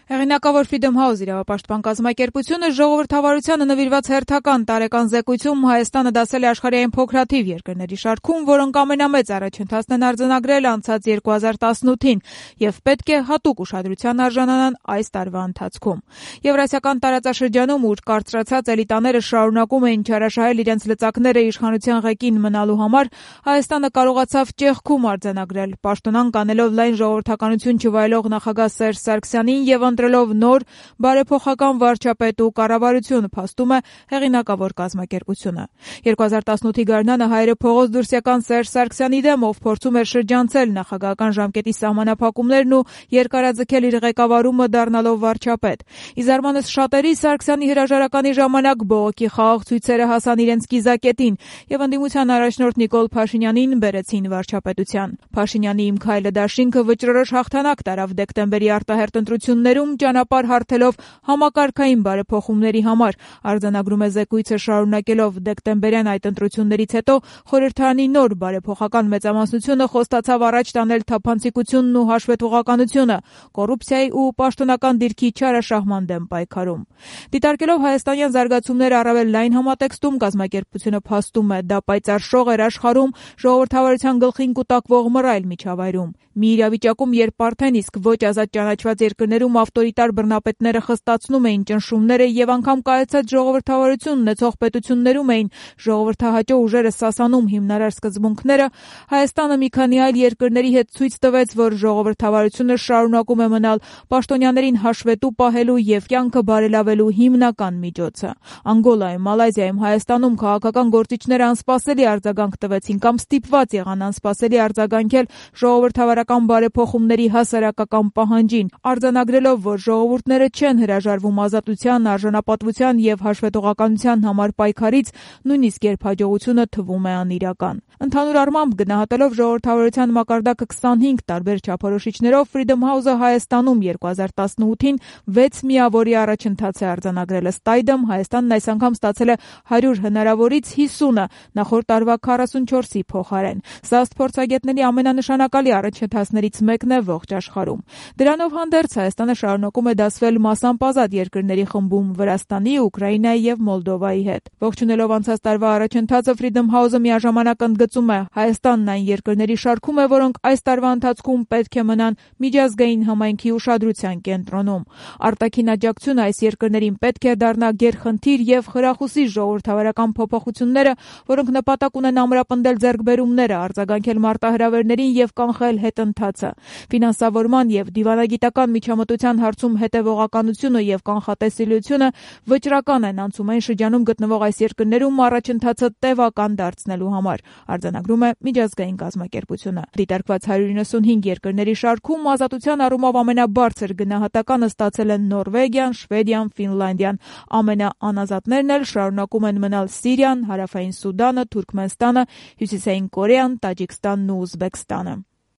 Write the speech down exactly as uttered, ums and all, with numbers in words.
Հեղինակավոր Freedom House իրավապաշտպան կազմակերպությունը ժողովրդավարությանը նվիրված հերթական տարեկան զեկույցում Հայաստանը դասել է աշխարհային փոքրաթիվ երկրների շարքում, որոնք ամենամեծ առաջընթացն են արձանագրել անցած երկու հազար տասնութին եւ պետք է հատուկ ուշադրության արժանանան այս տարվա ընթացքում։ Եվրասիական տարածաշրջանում, ուր կարծրացած էլիտաները շարունակում էին չարաշահել իրենց լծակները իշխանության ղեկին մնալու համար, Հայաստանը կարողացավ ճեղքում արձանագրել, պաշտոնանկ անելով լայն ժողովրդականություն չվայելող նախագահ Սերժ Սարգսյանին եւ ընտրելով նոր բարեփոխական վարչապետ ու կառավարություն, փաստում է հեղինակավոր կազմակերպությունը։ երկու հազար տասնութի գարնանը հայերը փողոց դուրսյական Սերժ Սարգսյանի դեմ, ով փորձում էր շրջանցել նախագահական ժամկետի սահմանափակումներն ու երկարաձգել իր ղեկավարումը դառնալով վարչապետ։ Ի զարմանս շատերի, Սարգսյանի հրաժարականի ժամանակ բողոքի խաղաղ ցույցերը հասան իրենց կիզակետին եւ ընդդիմության առաջնորդ Նիկոլ Փաշինյանին բերեցին վարչապետության։ Փաշինյանի «Իմ քայլը» դաշինքը վճռորոշ հաղթանակ տարավ դեկտեմբերի արտահերթ ընտրություններում, ճանապարհ հարթելով համակարգային բարեփոխումների համար, արձանագրում է զեկույցը, շարունակելով դեկտեմբերյան այդ ընտրություններից հետո խորհրդարանի նոր բարեփոխական մեծամասնությունը խոստացավ առաջ տանել թափանցիկությունն ու հաշվետվողականությունը, կոռուպցիայի ու պաշտոնական դիրքի չարաշահման դեմ պայքարում։ Դիտարկելով հայաստանյան զարգացումները առավել լայն համատեքստում, կազմակերպությունը փաստում է, դա պայծառ շող էր աշխարհում ժողովրդավարության գլխին կուտակվող մռայլ միջավայրում։ Մի իրավիճակում, երբ արդեն իսկ ոչ ազատ ճանաչված երկրներում ավտորիտար բռնապետները խստացնում էին ճնշումները եւ անգամ կայացած ժողովրդավարություն ունեցող պետություններում էին ժողովրդահաճո ուժերը սասանում հիմնարար սկզբունքները, Հայաստանը մի քանի այլ երկրների հետ ցույց տվեց, որ ժողովրդավարությունը շարունակում է մնալ պաշտոնյաներին հաշվետու պահելու եւ կյանքը բարելավելու հիմնական միջոցը։ Անգոլայում, Մալայզիայում, Հայաստանում քաղաքական գործիչները անսպասելի արձագանք տվեցին կամ ստիպված եղան անսպասելի արձագանքել ժողովրդավարական բարեփոխումների հասարակական պահանջին, արձանագրելով, որ ժողովուրդները չեն հրաժարվում ազատության, արժանապատվության եւ հաշվետվողականության համար պայքարից, նույնիսկ երբ հաջողությունը թվում է անիրական։ Ընդհանուր առմամբ, գնահատելով ժողովրդավարության մակարդակը քսանհինգ տարբեր չափորոշիչներով, Freedom House-ը Հայաստանում երկու հազար տասնութին վեց միավորի առաջընթաց է արձանագրել։ Ըստ այդմ, Հայաստանն այս անգամ ստացել է հարյուր հնարավորից հիսունը, նախորդ տարվա քառասունչորսի փոխարեն։ Սա ըստ փորձագետների ամենանշանակալի առաջընթացներից մեկն է ողջ աշխարհում։ Դրանով հանդերձ Հայաստանը շարունակում է դասվել մասամբ ազատ երկրների խմբում Վրաստանի, Ուկրաինայի եւ Մոլդովայի հետ։ Ողջունելով անցած տարվա առաջընթացը, Freedom House-ը միաժամանակ ընդգծում է, Հայաստանն այն երկրների շարքում է, որոնք այս տարվա ընթացքում պետք է մնան միջազգային համայնքի ուշադրության կենտրոնում։ Արտաքին աջակցությունը այս երկրներին պետք է դառնա գերխնդիր եւ խրախուսի ժողովրդավարական փոփոխությունները, որոնք նպատակ ունեն ամրապնդել ձեռքբերումները, արձագանքել մարտահրավերներին եւ կանխել հետընթացը։ Ֆինանսավորման եւ դիվանագիտական միջամտության հարցում հետևողականությունը եւ կանխատեսելիությունը վճռական են անցումային շրջանում գտնվող այս երկրներում առաջընթացը տևական դարձնելու համար, արձանագրում է միջազգային կազմակերպությունը։ Դիտարկված հարյուր իննսունհինգ երկրների շարքում ազատության առումով ամենաբարձր գնահատականը ստացել են Նորվեգիան, Շվեդիան, Ֆինլանդիան։ Ամենաանազատներն էլ շարունակում են մնալ Սիրիան, Հարավային Սուդանը, Թուրքմենստանը, Հյուսիսային Կորեան, Տաջիկստանն ու Ուզբեկստանը։